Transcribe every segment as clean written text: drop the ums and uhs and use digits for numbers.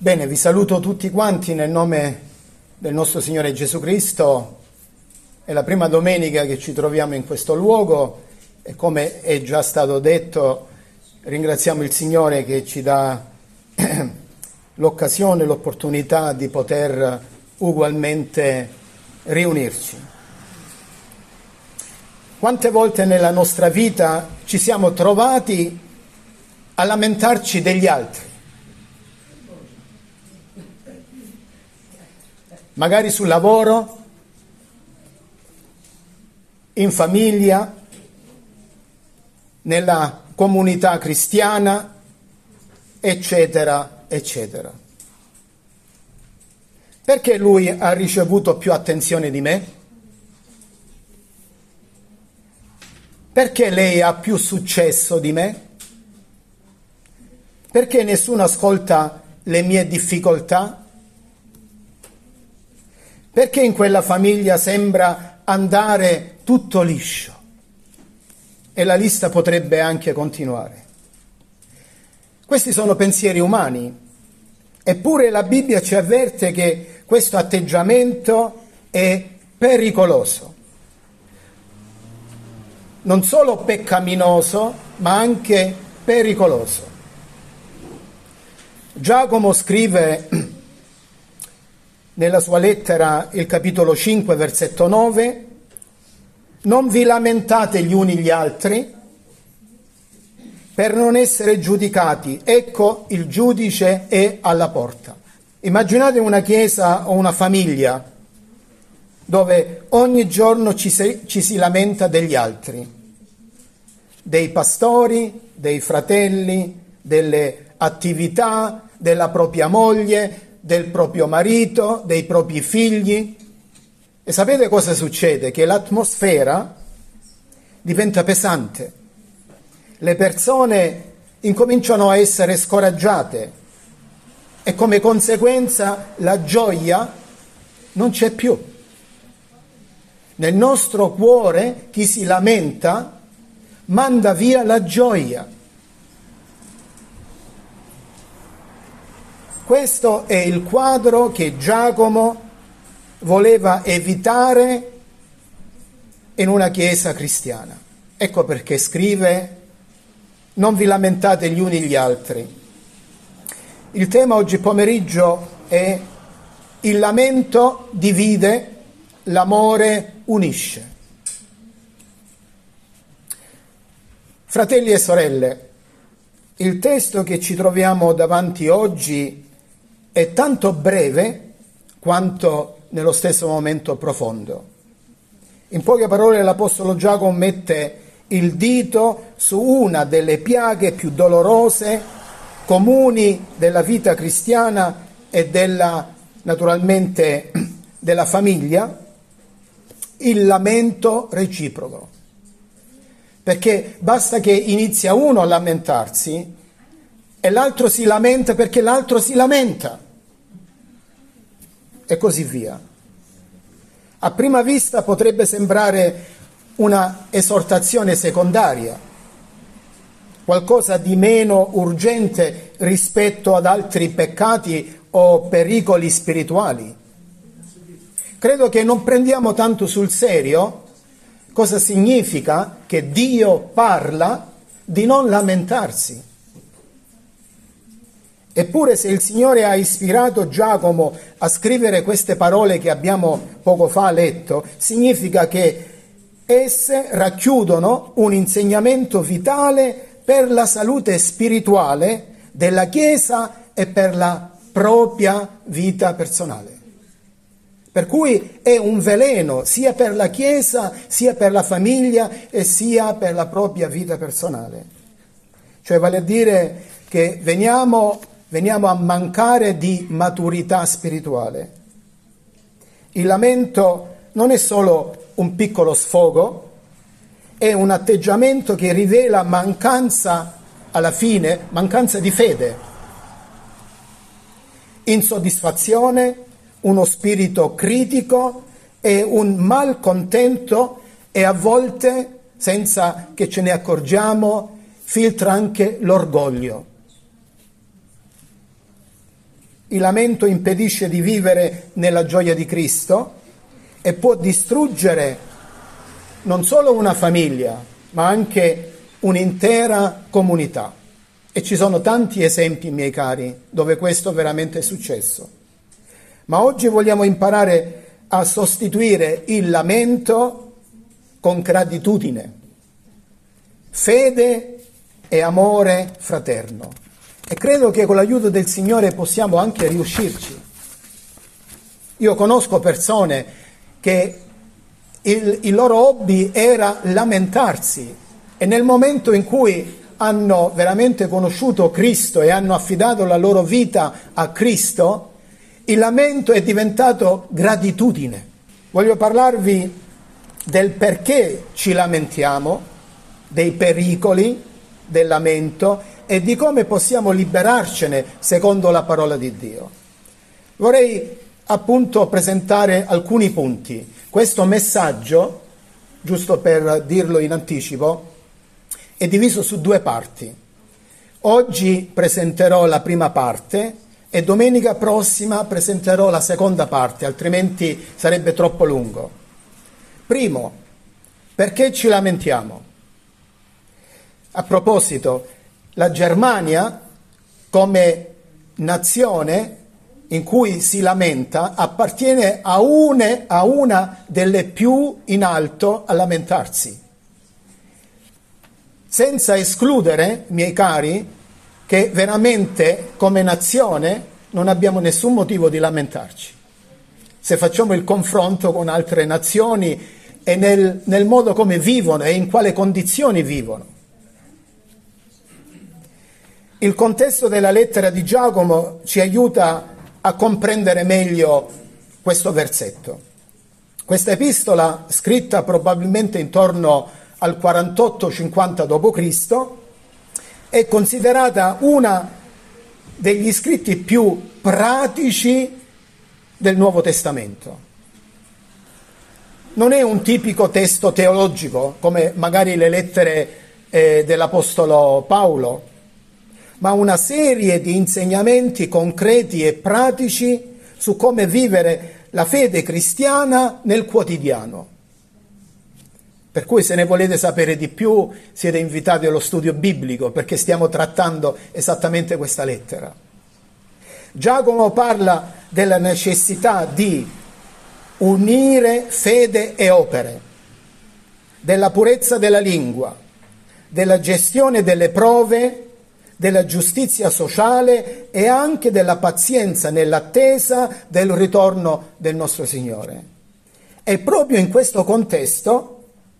Bene, vi saluto tutti quanti nel nome del nostro Signore Gesù Cristo. È la prima domenica che ci troviamo in questo luogo e, come è già stato detto, ringraziamo il Signore che ci dà l'occasione, l'opportunità di poter ugualmente riunirci. Quante volte nella nostra vita ci siamo trovati a lamentarci degli altri? Magari sul lavoro, in famiglia, nella comunità cristiana, eccetera, eccetera. Perché lui ha ricevuto più attenzione di me? Perché lei ha più successo di me? Perché nessuno ascolta le mie difficoltà? Perché in quella famiglia sembra andare tutto liscio? E la lista potrebbe anche continuare. Questi sono pensieri umani, eppure la Bibbia ci avverte che questo atteggiamento è pericoloso. Non solo peccaminoso, ma anche pericoloso. Giacomo scrive nella sua lettera, il capitolo 5, versetto 9, non vi lamentate gli uni gli altri per non essere giudicati. Ecco, il giudice è alla porta. Immaginate una chiesa o una famiglia dove ogni giorno ci si lamenta degli altri, dei pastori, dei fratelli, delle attività, della propria moglie, del proprio marito, dei propri figli. E sapete cosa succede? Che l'atmosfera diventa pesante. Le persone incominciano a essere scoraggiate e come conseguenza la gioia non c'è più. Nel nostro cuore chi si lamenta manda via la gioia. Questo è il quadro che Giacomo voleva evitare in una chiesa cristiana. Ecco perché scrive: non vi lamentate gli uni gli altri. Il tema oggi pomeriggio è: il lamento divide, l'amore unisce. Fratelli e sorelle, il testo che ci troviamo davanti oggi è tanto breve quanto nello stesso momento profondo. In poche parole l'Apostolo Giacomo mette il dito su una delle piaghe più dolorose, comuni della vita cristiana e naturalmente della famiglia, il lamento reciproco. Perché basta che inizia uno a lamentarsi e l'altro si lamenta perché l'altro si lamenta. E così via. A prima vista potrebbe sembrare una esortazione secondaria, qualcosa di meno urgente rispetto ad altri peccati o pericoli spirituali. Credo che non prendiamo tanto sul serio cosa significa che Dio parla di non lamentarsi. Eppure, se il Signore ha ispirato Giacomo a scrivere queste parole che abbiamo poco fa letto, significa che esse racchiudono un insegnamento vitale per la salute spirituale della Chiesa e per la propria vita personale. Per cui è un veleno sia per la Chiesa, sia per la famiglia e sia per la propria vita personale. Cioè vale a dire che veniamo a mancare di maturità spirituale. Il lamento non è solo un piccolo sfogo, è un atteggiamento che rivela alla fine, mancanza di fede, insoddisfazione, uno spirito critico e un malcontento, e a volte, senza che ce ne accorgiamo, filtra anche l'orgoglio. Il lamento impedisce di vivere nella gioia di Cristo e può distruggere non solo una famiglia, ma anche un'intera comunità. E ci sono tanti esempi, miei cari, dove questo veramente è successo. Ma oggi vogliamo imparare a sostituire il lamento con gratitudine, fede e amore fraterno. E credo che con l'aiuto del Signore possiamo anche riuscirci. Io conosco persone che il loro hobby era lamentarsi e nel momento in cui hanno veramente conosciuto Cristo e hanno affidato la loro vita a Cristo, il lamento è diventato gratitudine. Voglio parlarvi del perché ci lamentiamo, dei pericoli del lamento e di come possiamo liberarcene secondo la parola di Dio. Vorrei appunto presentare alcuni punti. Questo messaggio, giusto per dirlo in anticipo, è diviso su 2 parti. Oggi presenterò la prima parte e domenica prossima presenterò la seconda parte, altrimenti sarebbe troppo lungo. Primo, perché ci lamentiamo? A proposito, la Germania come nazione in cui si lamenta appartiene a una delle più in alto a lamentarsi. Senza escludere, miei cari, che veramente come nazione non abbiamo nessun motivo di lamentarci. Se facciamo il confronto con altre nazioni e nel modo come vivono e in quale condizioni vivono. Il contesto della lettera di Giacomo ci aiuta a comprendere meglio questo versetto. Questa epistola, scritta probabilmente intorno al 48-50 d.C., è considerata una degli scritti più pratici del Nuovo Testamento. Non è un tipico testo teologico, come magari le lettere dell'Apostolo Paolo, ma una serie di insegnamenti concreti e pratici su come vivere la fede cristiana nel quotidiano. Per cui se ne volete sapere di più siete invitati allo studio biblico, perché stiamo trattando esattamente questa lettera. Giacomo parla della necessità di unire fede e opere, della purezza della lingua, della gestione delle prove, della giustizia sociale e anche della pazienza nell'attesa del ritorno del nostro Signore. E proprio in questo contesto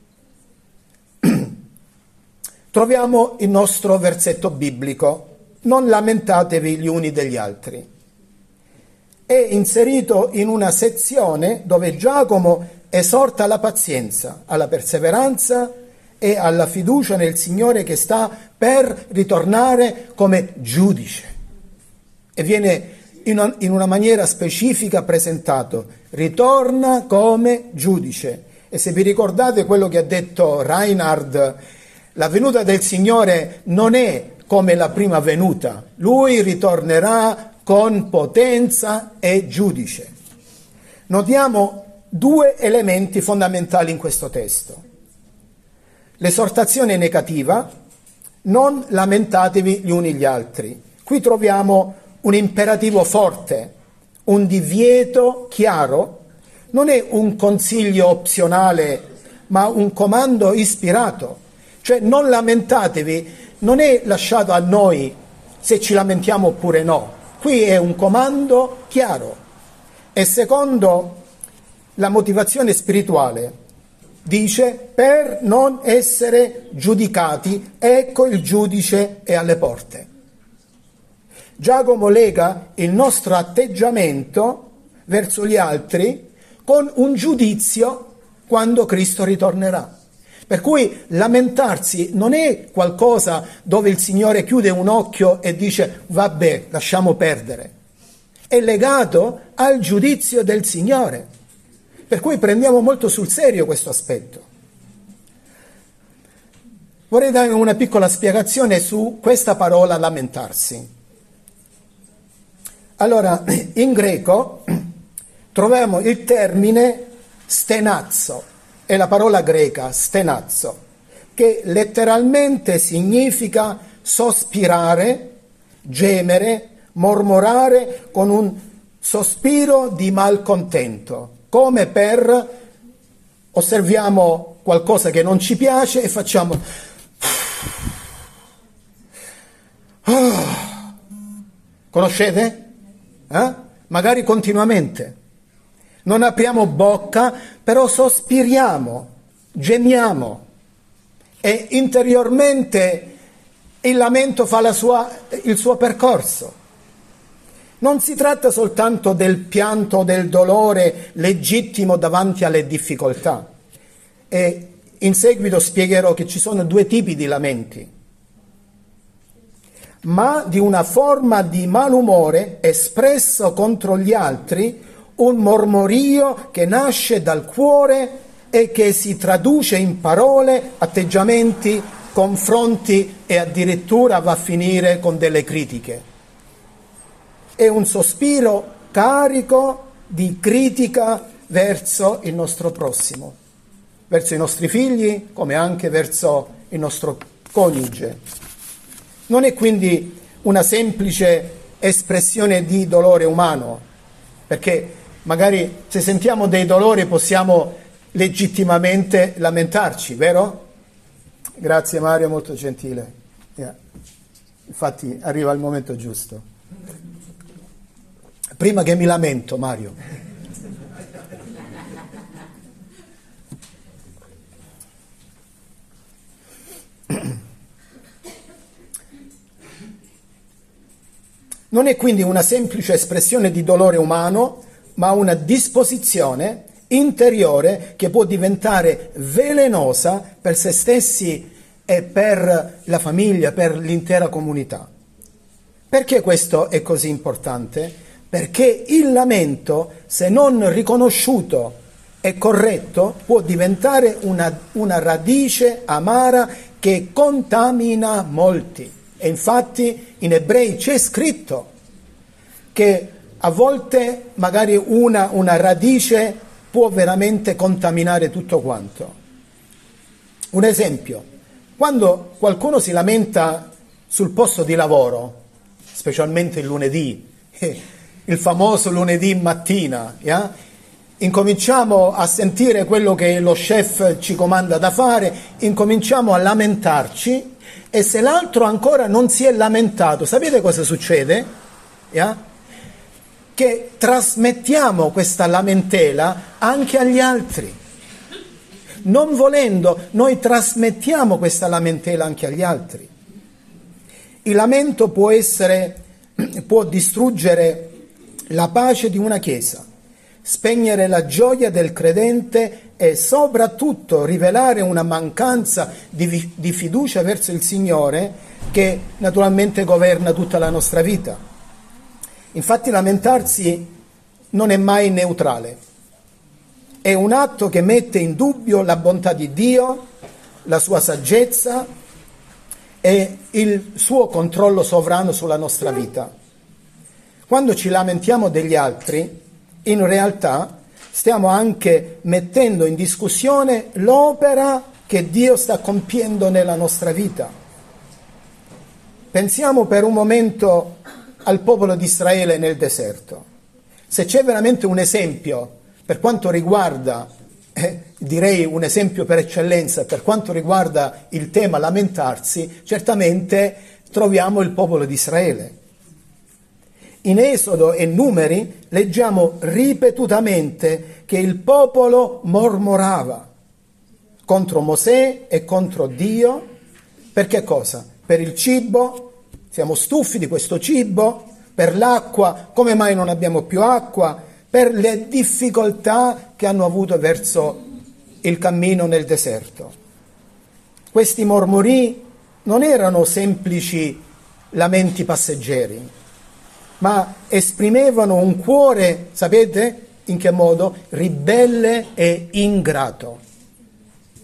troviamo il nostro versetto biblico: non lamentatevi gli uni degli altri. È inserito in una sezione dove Giacomo esorta alla pazienza, alla perseveranza e alla fiducia nel Signore che sta per ritornare come giudice. E viene in una maniera specifica presentato: ritorna come giudice. E se vi ricordate quello che ha detto Reinhard, la venuta del Signore non è come la prima venuta, Lui ritornerà con potenza e giudice. Notiamo 2 elementi fondamentali in questo testo. L'esortazione negativa: non lamentatevi gli uni gli altri. Qui troviamo un imperativo forte, un divieto chiaro. Non è un consiglio opzionale, ma un comando ispirato. Cioè non lamentatevi non è lasciato a noi se ci lamentiamo oppure no. Qui è un comando chiaro. E secondo la motivazione spirituale dice: per non essere giudicati, ecco il giudice è alle porte. Giacomo lega il nostro atteggiamento verso gli altri con un giudizio quando Cristo ritornerà. Per cui lamentarsi non è qualcosa dove il Signore chiude un occhio e dice vabbè, lasciamo perdere. È legato al giudizio del Signore. Per cui prendiamo molto sul serio questo aspetto. Vorrei dare una piccola spiegazione su questa parola lamentarsi. Allora, in greco troviamo il termine stenazzo, è la parola greca stenazzo, che letteralmente significa sospirare, gemere, mormorare con un sospiro di malcontento, come per osserviamo qualcosa che non ci piace e facciamo conoscete? Magari continuamente. Non apriamo bocca, però sospiriamo, gemiamo e interiormente il lamento fa il suo percorso. Non si tratta soltanto del pianto o del dolore legittimo davanti alle difficoltà. E in seguito spiegherò che ci sono due tipi di lamenti, ma di una forma di malumore espresso contro gli altri, un mormorio che nasce dal cuore e che si traduce in parole, atteggiamenti, confronti e addirittura va a finire con delle critiche. È un sospiro carico di critica verso il nostro prossimo, verso i nostri figli come anche verso il nostro coniuge. Non è quindi una semplice espressione di dolore umano, perché magari se sentiamo dei dolori possiamo legittimamente lamentarci, vero? Grazie Mario, molto gentile. Infatti arriva il momento giusto. Prima che mi lamento, Mario. Non è quindi una semplice espressione di dolore umano, ma una disposizione interiore che può diventare velenosa per se stessi e per la famiglia, per l'intera comunità. Perché questo è così importante? Perché il lamento, se non riconosciuto e corretto, può diventare una radice amara che contamina molti. E infatti in Ebrei c'è scritto che a volte magari una radice può veramente contaminare tutto quanto. Un esempio, quando qualcuno si lamenta sul posto di lavoro, specialmente il lunedì, il famoso lunedì mattina, incominciamo a sentire quello che lo chef ci comanda da fare, incominciamo a lamentarci. E se l'altro ancora non si è lamentato, sapete cosa succede? Che trasmettiamo questa lamentela anche agli altri. Non volendo, noi trasmettiamo questa lamentela anche agli altri. Il lamento può distruggere la pace di una chiesa, spegnere la gioia del credente e soprattutto rivelare una mancanza di fiducia verso il Signore che naturalmente governa tutta la nostra vita. Infatti lamentarsi non è mai neutrale, è un atto che mette in dubbio la bontà di Dio, la sua saggezza e il suo controllo sovrano sulla nostra vita. Quando ci lamentiamo degli altri, in realtà stiamo anche mettendo in discussione l'opera che Dio sta compiendo nella nostra vita. Pensiamo per un momento al popolo di Israele nel deserto. Se c'è veramente un esempio per quanto riguarda, direi un esempio per eccellenza, per quanto riguarda il tema lamentarsi, certamente troviamo il popolo di Israele. In Esodo e Numeri leggiamo ripetutamente che il popolo mormorava contro Mosè e contro Dio. Per che cosa? Per il cibo, siamo stufi di questo cibo, per l'acqua, come mai non abbiamo più acqua, per le difficoltà che hanno avuto verso il cammino nel deserto. Questi mormori non erano semplici lamenti passeggeri, ma esprimevano un cuore, sapete in che modo? Ribelle e ingrato.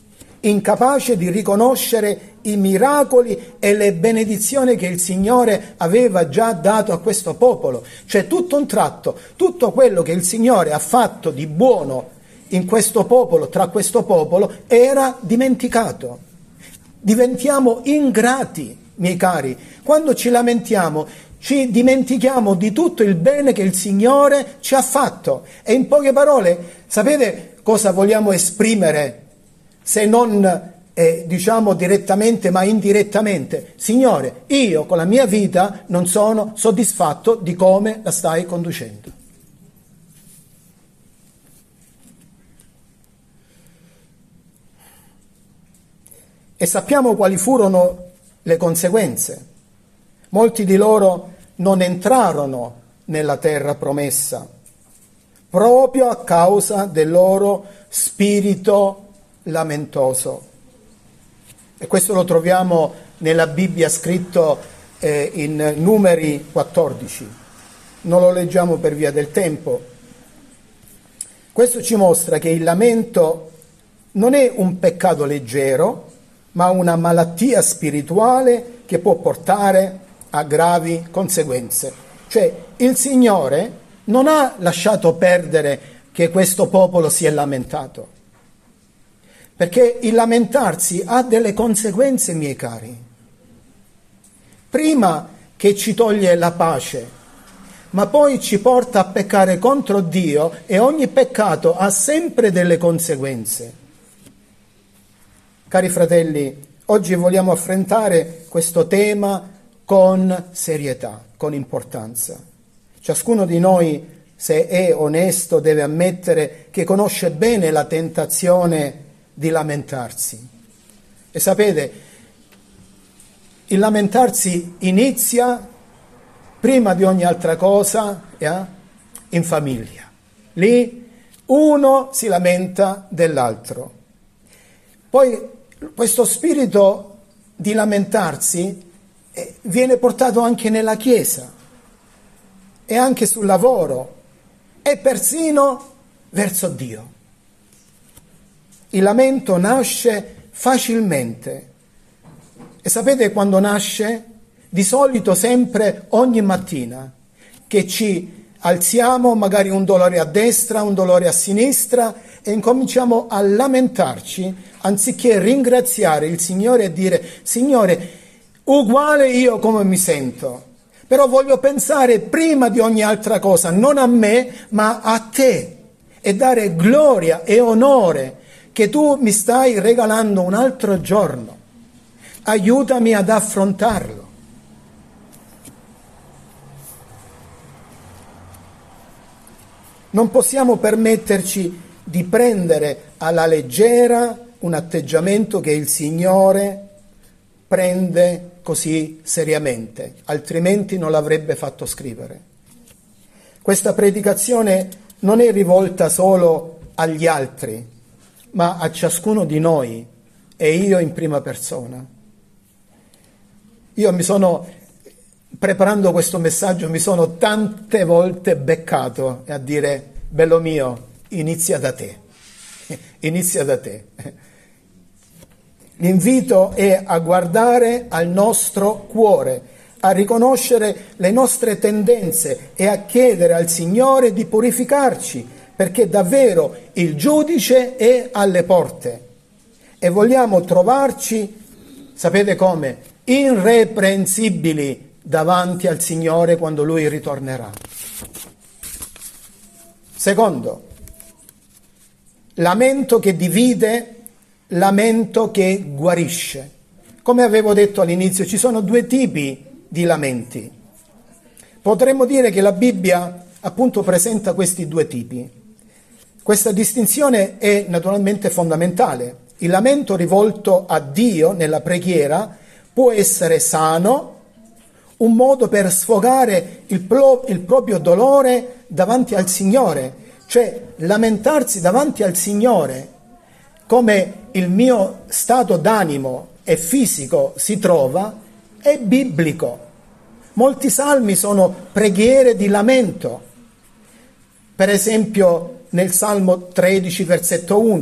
incapace di riconoscere i miracoli e le benedizioni che il Signore aveva già dato a questo popolo. Cioè tutto un tratto, tutto quello che il Signore ha fatto di buono in questo popolo, tra questo popolo, era dimenticato. Diventiamo ingrati, miei cari. Quando ci lamentiamo, ci dimentichiamo di tutto il bene che il Signore ci ha fatto. E in poche parole, sapete cosa vogliamo esprimere, se non diciamo direttamente ma indirettamente? Signore, io con la mia vita non sono soddisfatto di come la stai conducendo. E sappiamo quali furono le conseguenze. Molti di loro non entrarono nella terra promessa, proprio a causa del loro spirito lamentoso. E questo lo troviamo nella Bibbia scritto in Numeri 14. Non lo leggiamo per via del tempo. Questo ci mostra che il lamento non è un peccato leggero, ma una malattia spirituale che può portare a gravi conseguenze. Cioè il Signore non ha lasciato perdere che questo popolo si è lamentato, perché il lamentarsi ha delle conseguenze, miei cari. Prima che ci toglie la pace, ma poi ci porta a peccare contro Dio, e ogni peccato ha sempre delle conseguenze. Cari fratelli, oggi vogliamo affrontare questo tema con serietà, con importanza. Ciascuno di noi, se è onesto, deve ammettere che conosce bene la tentazione di lamentarsi. E sapete, il lamentarsi inizia prima di ogni altra cosa in famiglia. Lì uno si lamenta dell'altro. Poi questo spirito di lamentarsi viene portato anche nella Chiesa e anche sul lavoro e persino verso Dio. Il lamento nasce facilmente. E sapete quando nasce? Di solito sempre ogni mattina che ci alziamo, magari un dolore a destra, un dolore a sinistra, e incominciamo a lamentarci, anziché ringraziare il Signore e dire: Signore, uguale io come mi sento, però voglio pensare prima di ogni altra cosa, non a me, ma a te, e dare gloria e onore che tu mi stai regalando un altro giorno. Aiutami ad affrontarlo. Non possiamo permetterci di prendere alla leggera un atteggiamento che il Signore prende così seriamente, altrimenti non l'avrebbe fatto scrivere. Questa predicazione non è rivolta solo agli altri, ma a ciascuno di noi, e io in prima persona. Io preparando questo messaggio, mi sono tante volte beccato a dire: bello mio, inizia da te, inizia da te. L'invito è a guardare al nostro cuore, a riconoscere le nostre tendenze e a chiedere al Signore di purificarci, perché davvero il giudice è alle porte e vogliamo trovarci, sapete come? Irreprensibili davanti al Signore quando Lui ritornerà. Secondo, lamento che divide, lamento che guarisce. Come avevo detto all'inizio, ci sono due tipi di lamenti. Potremmo dire che la Bibbia appunto presenta questi due tipi. Questa distinzione è naturalmente fondamentale. Il lamento rivolto a Dio nella preghiera può essere sano, un modo per sfogare il proprio dolore davanti al Signore, cioè lamentarsi davanti al Signore, come il mio stato d'animo e fisico si trova, è biblico. Molti salmi sono preghiere di lamento. Per esempio nel Salmo 13, versetto 1,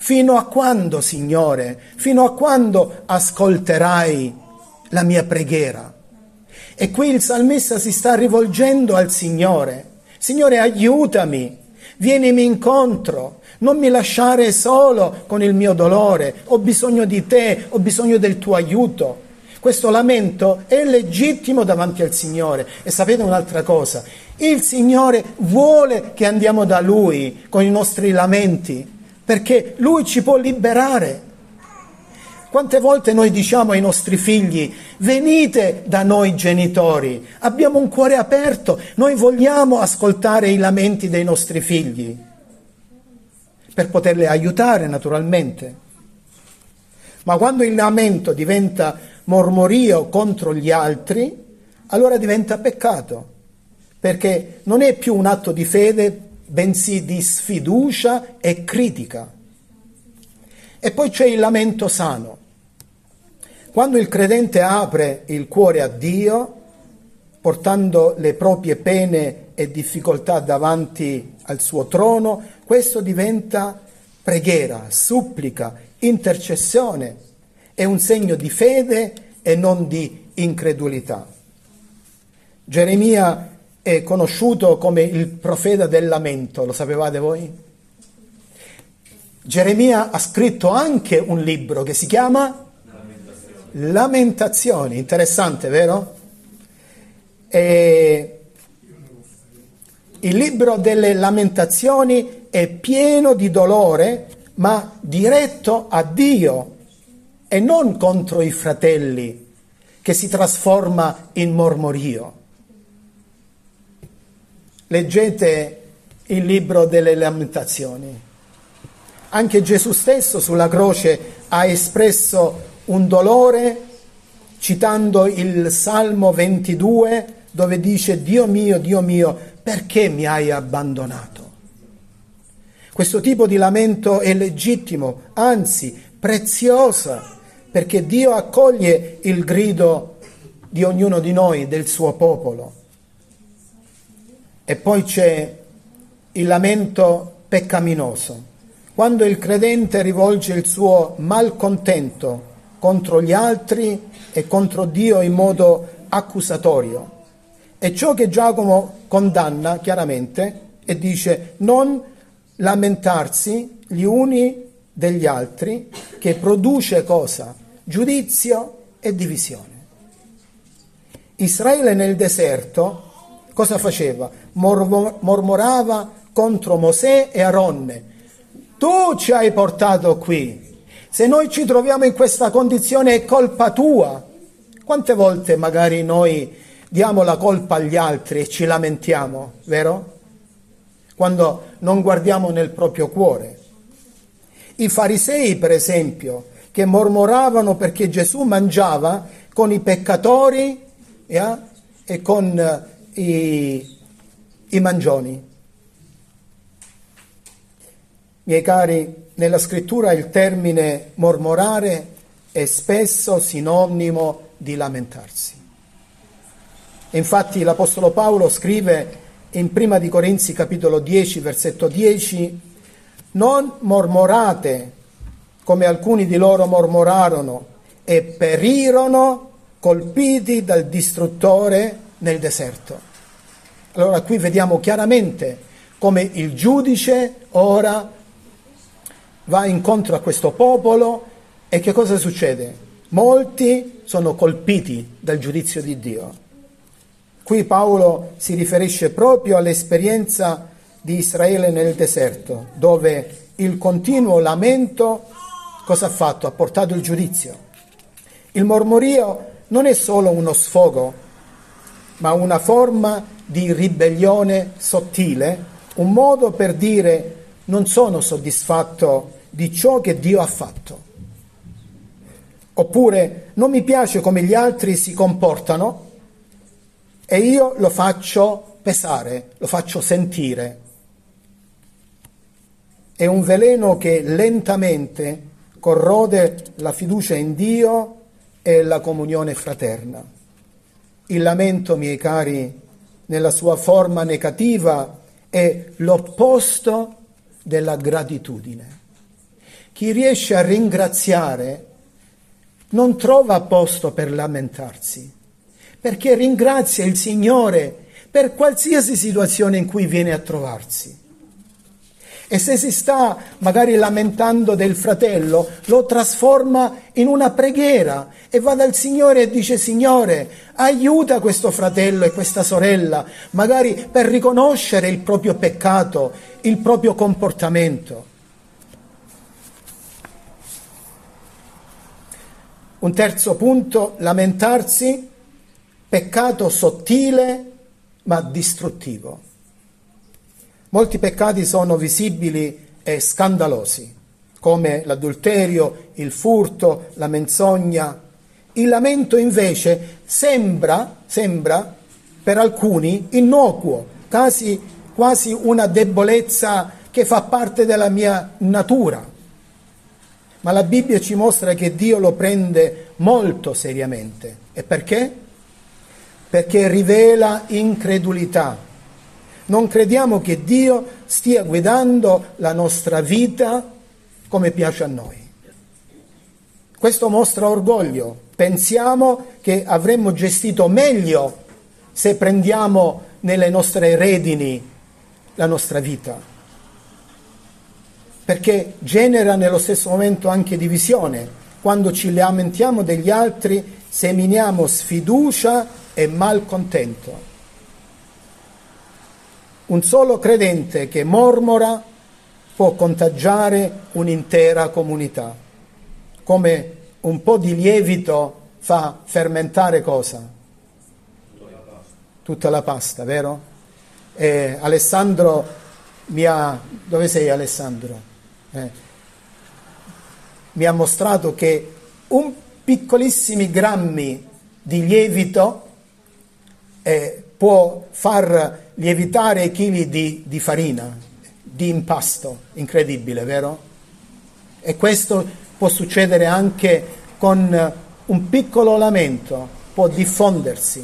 Fino a quando, Signore? Fino a quando ascolterai la mia preghiera? E qui il salmista si sta rivolgendo al Signore. Signore, aiutami, vienimi incontro, non mi lasciare solo con il mio dolore, ho bisogno di te, ho bisogno del tuo aiuto. Questo lamento è legittimo davanti al Signore. E sapete un'altra cosa? Il Signore vuole che andiamo da Lui con i nostri lamenti, perché Lui ci può liberare. Quante volte noi diciamo ai nostri figli: venite da noi genitori, abbiamo un cuore aperto, noi vogliamo ascoltare i lamenti dei nostri figli, per poterli aiutare naturalmente. Ma quando il lamento diventa mormorio contro gli altri, allora diventa peccato, perché non è più un atto di fede, bensì di sfiducia e critica. E poi c'è il lamento sano. Quando il credente apre il cuore a Dio, portando le proprie pene e difficoltà davanti al suo trono, questo diventa preghiera, supplica, intercessione. È un segno di fede e non di incredulità. Geremia è conosciuto come il profeta del lamento, lo sapevate voi? Geremia ha scritto anche un libro che si chiama Lamentazioni, interessante, vero? E il libro delle Lamentazioni è pieno di dolore, ma diretto a Dio e non contro i fratelli, che si trasforma in mormorio. Leggete il libro delle Lamentazioni. Anche Gesù stesso sulla croce ha espresso un dolore, citando il Salmo 22, dove dice: Dio mio, perché mi hai abbandonato? Questo tipo di lamento è legittimo, anzi prezioso, perché Dio accoglie il grido di ognuno di noi, del suo popolo. E poi c'è il lamento peccaminoso, quando il credente rivolge il suo malcontento contro gli altri e contro Dio in modo accusatorio. È ciò che Giacomo condanna chiaramente e dice: non lamentarsi gli uni degli altri, che produce cosa? Giudizio e divisione. Israele nel deserto cosa faceva? Mormorava contro Mosè e Aronne: tu ci hai portato qui, se noi ci troviamo in questa condizione è colpa tua. Quante volte magari noi diamo la colpa agli altri e ci lamentiamo, vero? Quando non guardiamo nel proprio cuore. I farisei, per esempio, che mormoravano perché Gesù mangiava con i peccatori e con i mangioni. Miei cari, nella scrittura il termine mormorare è spesso sinonimo di lamentarsi. Infatti l'Apostolo Paolo scrive in Prima di Corinzi capitolo 10, versetto 10: non mormorate come alcuni di loro mormorarono e perirono colpiti dal distruttore nel deserto. Allora qui vediamo chiaramente come il giudice ora va incontro a questo popolo e che cosa succede? Molti sono colpiti dal giudizio di Dio. Qui Paolo si riferisce proprio all'esperienza di Israele nel deserto, dove il continuo lamento cosa ha fatto? Ha portato il giudizio. Il mormorio non è solo uno sfogo, ma una forma di ribellione sottile, un modo per dire: non sono soddisfatto di ciò che Dio ha fatto. Oppure: non mi piace come gli altri si comportano e io lo faccio pesare, lo faccio sentire. È un veleno che lentamente corrode la fiducia in Dio e la comunione fraterna. Il lamento, miei cari, nella sua forma negativa è l'opposto della gratitudine. Chi riesce a ringraziare non trova posto per lamentarsi, perché ringrazia il Signore per qualsiasi situazione in cui viene a trovarsi. E se si sta magari lamentando del fratello, lo trasforma in una preghiera e va dal Signore e dice: Signore, aiuta questo fratello e questa sorella, magari per riconoscere il proprio peccato, il proprio comportamento. Un terzo punto: lamentarsi, peccato sottile ma distruttivo. Molti peccati sono visibili e scandalosi, come l'adulterio, il furto, la menzogna. Il lamento invece sembra per alcuni innocuo, quasi una debolezza che fa parte della mia natura. Ma la Bibbia ci mostra che Dio lo prende molto seriamente. E perché? Perché rivela incredulità. Non crediamo che Dio stia guidando la nostra vita come piace a noi. Questo mostra orgoglio. Pensiamo che avremmo gestito meglio se prendiamo nelle nostre redini la nostra vita, perché genera nello stesso momento anche divisione. Quando ci lamentiamo degli altri, seminiamo sfiducia e malcontento. Un solo credente che mormora può contagiare un'intera comunità, come un po' di lievito fa fermentare cosa? Tutta la pasta, vero? Alessandro dove sei, Alessandro? Mi ha mostrato che un piccolissimi grammi di lievito può far lievitare chili di farina, di impasto, incredibile, vero? E questo può succedere anche con un piccolo lamento, può diffondersi.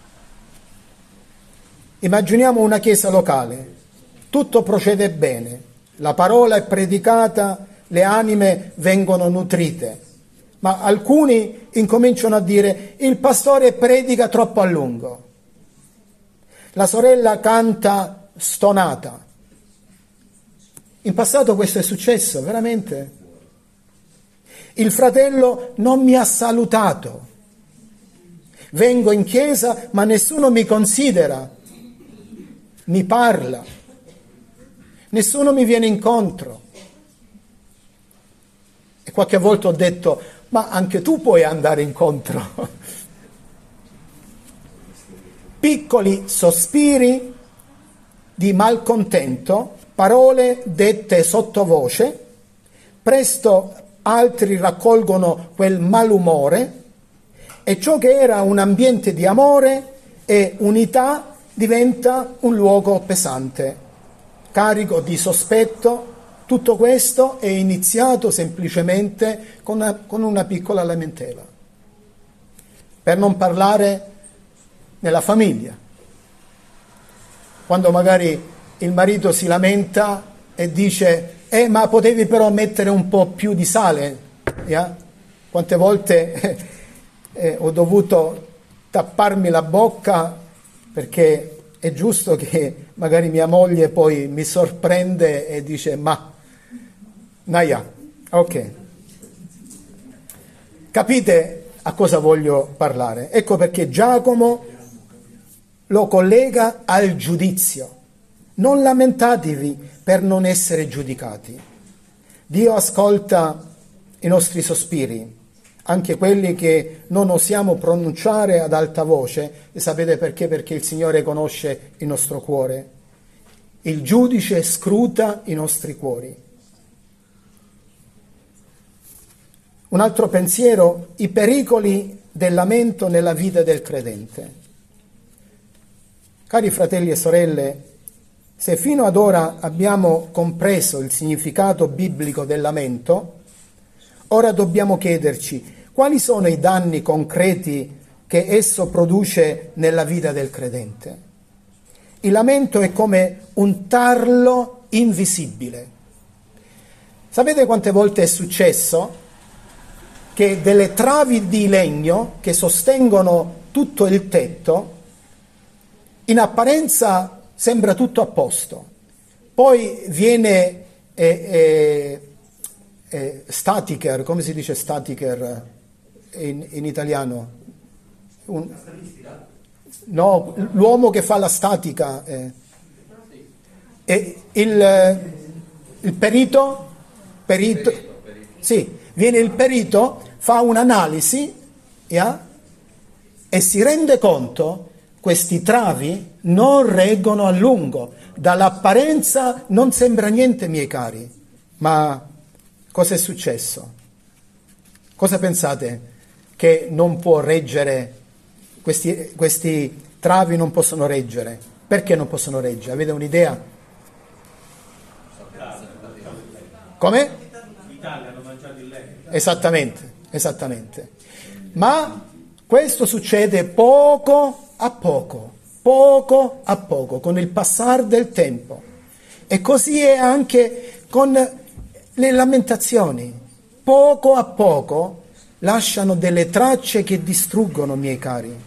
Immaginiamo una chiesa locale, tutto procede bene, la parola è predicata, le anime vengono nutrite, ma alcuni incominciano a dire: il pastore predica troppo a lungo. La sorella canta stonata. In passato questo è successo, veramente. Il fratello non mi ha salutato. Vengo in chiesa, ma nessuno mi considera, mi parla. Nessuno mi viene incontro. E qualche volta ho detto: ma anche tu puoi andare incontro. Piccoli sospiri di malcontento, parole dette sottovoce, presto altri raccolgono quel malumore e ciò che era un ambiente di amore e unità diventa un luogo pesante, carico di sospetto. Tutto questo è iniziato semplicemente con una piccola lamentela. Per non parlare nella famiglia, quando magari il marito si lamenta e dice: ma potevi però mettere un po' più di sale. Quante volte ho dovuto tapparmi la bocca, perché è giusto che magari mia moglie poi mi sorprende e dice: ma naia, ok. Capite a cosa voglio parlare? Ecco perché Giacomo lo collega al giudizio. Non lamentatevi per non essere giudicati. Dio ascolta i nostri sospiri, anche quelli che non osiamo pronunciare ad alta voce. E sapete perché? Perché il Signore conosce il nostro cuore. Il giudice scruta i nostri cuori. Un altro pensiero: i pericoli del lamento nella vita del credente. Cari fratelli e sorelle, se fino ad ora abbiamo compreso il significato biblico del lamento, ora dobbiamo chiederci quali sono i danni concreti che esso produce nella vita del credente. Il lamento è come un tarlo invisibile. Sapete quante volte è successo che delle travi di legno che sostengono tutto il tetto, in apparenza sembra tutto a posto, poi viene statiker, come si dice statiker in italiano? No, l'uomo che fa la statica. Il perito, sì, viene il perito, fa un'analisi, e si rende conto questi travi non reggono a lungo. Dall'apparenza non sembra niente, miei cari, ma cosa è successo? Cosa pensate che non può reggere? Questi travi non possono reggere. Perché non possono reggere? Avete un'idea? Come? L'Italia hanno mangiato il legno. Esattamente. Ma questo succede poco a poco, con il passare del tempo. E così è anche con le lamentazioni. Poco a poco lasciano delle tracce che distruggono, miei cari.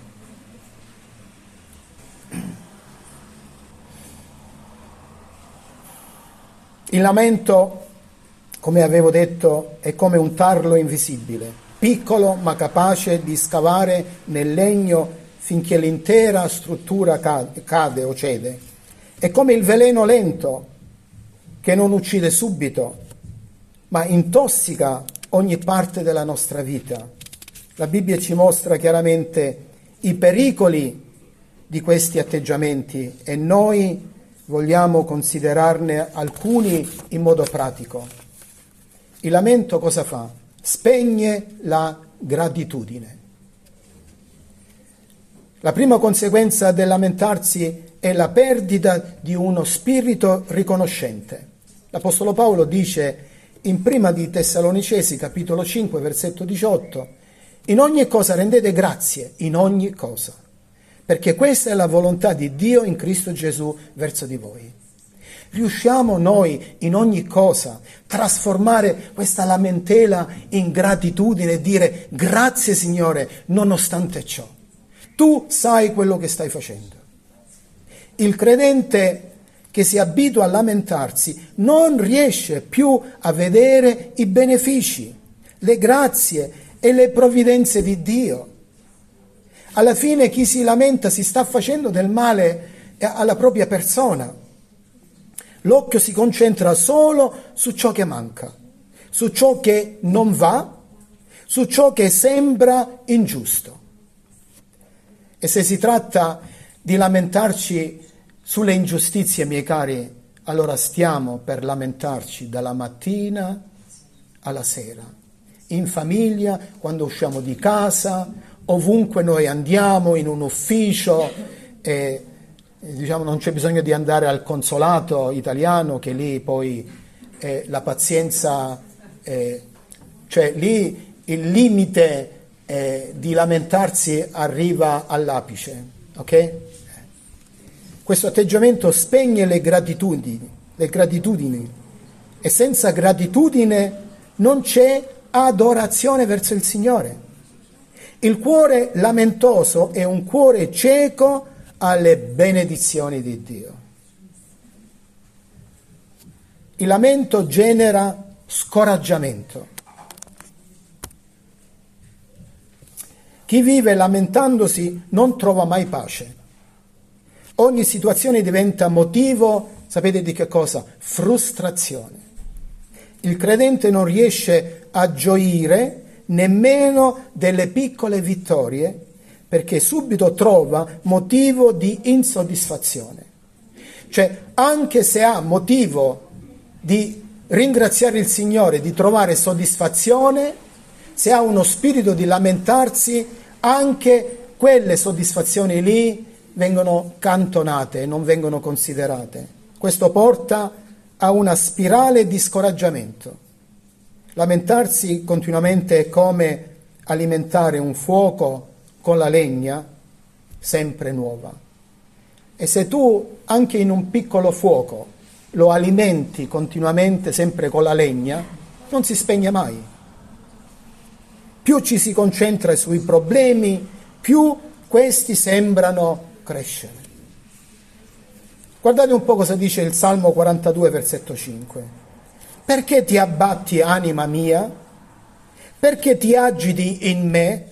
Il lamento, come avevo detto, è come un tarlo invisibile, piccolo ma capace di scavare nel legno finché l'intera struttura cade o cede. È come il veleno lento che non uccide subito, ma intossica ogni parte della nostra vita. La Bibbia ci mostra chiaramente i pericoli di questi atteggiamenti e noi vogliamo considerarne alcuni in modo pratico. Il lamento cosa fa? Spegne la gratitudine. La prima conseguenza del lamentarsi è la perdita di uno spirito riconoscente. L'Apostolo Paolo dice in prima di Tessalonicesi, capitolo 5, versetto 18, in ogni cosa rendete grazie, in ogni cosa, perché questa è la volontà di Dio in Cristo Gesù verso di voi. Riusciamo noi in ogni cosa trasformare questa lamentela in gratitudine e dire grazie Signore nonostante ciò. Tu sai quello che stai facendo. Il credente che si abitua a lamentarsi non riesce più a vedere i benefici, le grazie e le provvidenze di Dio. Alla fine chi si lamenta si sta facendo del male alla propria persona. L'occhio si concentra solo su ciò che manca, su ciò che non va, su ciò che sembra ingiusto. E se si tratta di lamentarci sulle ingiustizie, miei cari, allora stiamo per lamentarci dalla mattina alla sera, in famiglia, quando usciamo di casa, ovunque noi andiamo, in un ufficio, diciamo non c'è bisogno di andare al consolato italiano, che lì poi la pazienza, cioè lì il limite di lamentarsi arriva all'apice, ok? Questo atteggiamento spegne le gratitudini, e senza gratitudine non c'è adorazione verso il Signore. Il cuore lamentoso è un cuore cieco alle benedizioni di Dio. Il lamento genera scoraggiamento. Chi vive lamentandosi non trova mai pace. Ogni situazione diventa motivo, sapete di che cosa? Frustrazione. Il credente non riesce a gioire nemmeno delle piccole vittorie perché subito trova motivo di insoddisfazione. Cioè, anche se ha motivo di ringraziare il Signore, di trovare soddisfazione, se ha uno spirito di lamentarsi, anche quelle soddisfazioni lì vengono cantonate e non vengono considerate. Questo porta a una spirale di scoraggiamento. Lamentarsi continuamente è come alimentare un fuoco con la legna sempre nuova. E se tu anche in un piccolo fuoco lo alimenti continuamente sempre con la legna, non si spegne mai. Più ci si concentra sui problemi, più questi sembrano crescere. Guardate un po' cosa dice il Salmo 42, versetto 5. Perché ti abbatti, anima mia? Perché ti agiti in me?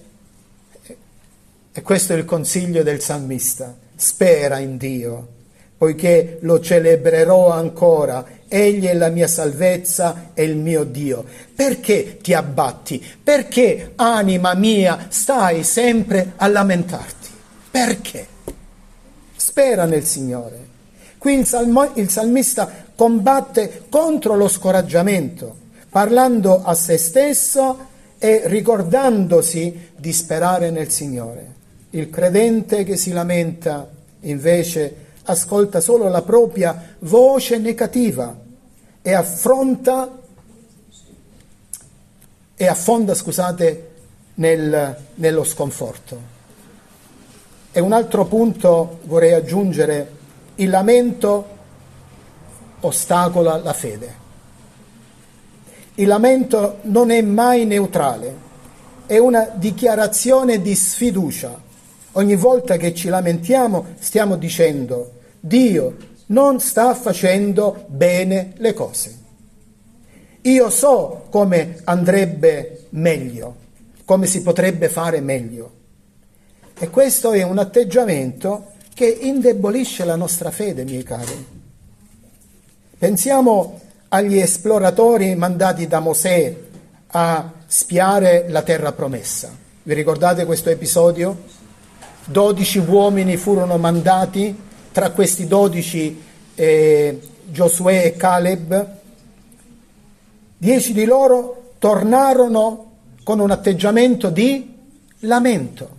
E questo è il consiglio del salmista. Spera in Dio, poiché lo celebrerò ancora. Egli è la mia salvezza e il mio Dio. Perché ti abbatti? Perché, anima mia, stai sempre a lamentarti? Perché? Spera nel Signore. Qui il salmista combatte contro lo scoraggiamento, parlando a se stesso e ricordandosi di sperare nel Signore. Il credente che si lamenta, invece, ascolta solo la propria voce negativa e affonda, nello sconforto. E un altro punto vorrei aggiungere: il lamento ostacola la fede. Il lamento non è mai neutrale, è una dichiarazione di sfiducia. Ogni volta che ci lamentiamo stiamo dicendo: Dio non sta facendo bene le cose. Io so come andrebbe meglio, come si potrebbe fare meglio. E questo è un atteggiamento che indebolisce la nostra fede, miei cari. Pensiamo agli esploratori mandati da Mosè a spiare la terra promessa. Vi ricordate questo episodio? 12 uomini furono mandati, tra questi 12 Giosuè e Caleb. 10 di loro tornarono con un atteggiamento di lamento.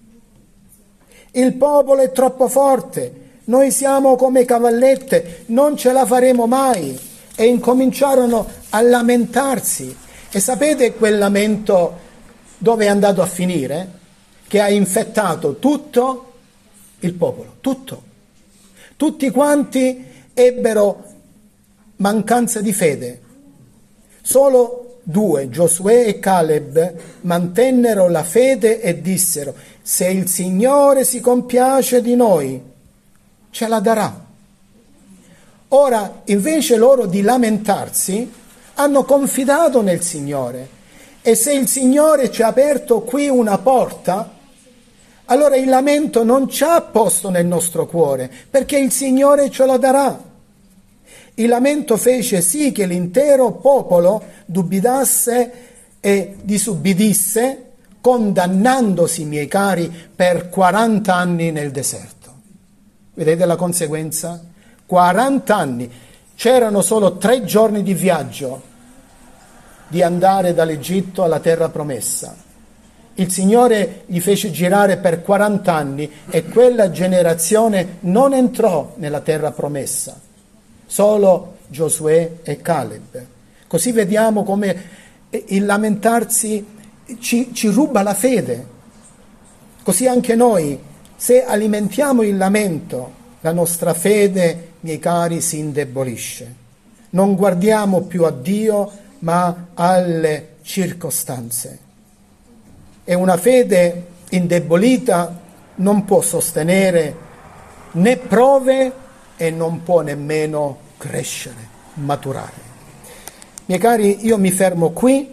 Il popolo è troppo forte, noi siamo come cavallette, non ce la faremo mai. E incominciarono a lamentarsi. E sapete quel lamento dove è andato a finire? Che ha infettato tutto il popolo, tutto. Tutti quanti ebbero mancanza di fede. Solo 2, Giosuè e Caleb, mantennero la fede e dissero: se il Signore si compiace di noi, ce la darà. Ora, invece loro di lamentarsi, hanno confidato nel Signore. E se il Signore ci ha aperto qui una porta, allora il lamento non c'ha posto nel nostro cuore, perché il Signore ce lo darà. Il lamento fece sì che l'intero popolo dubitasse e disubbidisse, condannandosi, miei cari, per 40 anni nel deserto. Vedete la conseguenza? 40 anni. C'erano solo 3 giorni di viaggio di andare dall'Egitto alla terra promessa. Il Signore gli fece girare per 40 anni e quella generazione non entrò nella terra promessa. Solo Giosuè e Caleb. Così vediamo come il lamentarsi ci ruba la fede. Così anche noi, se alimentiamo il lamento, la nostra fede, miei cari, si indebolisce. Non guardiamo più a Dio, ma alle circostanze. E una fede indebolita non può sostenere né prove e non può nemmeno crescere, maturare. Miei cari, io mi fermo qui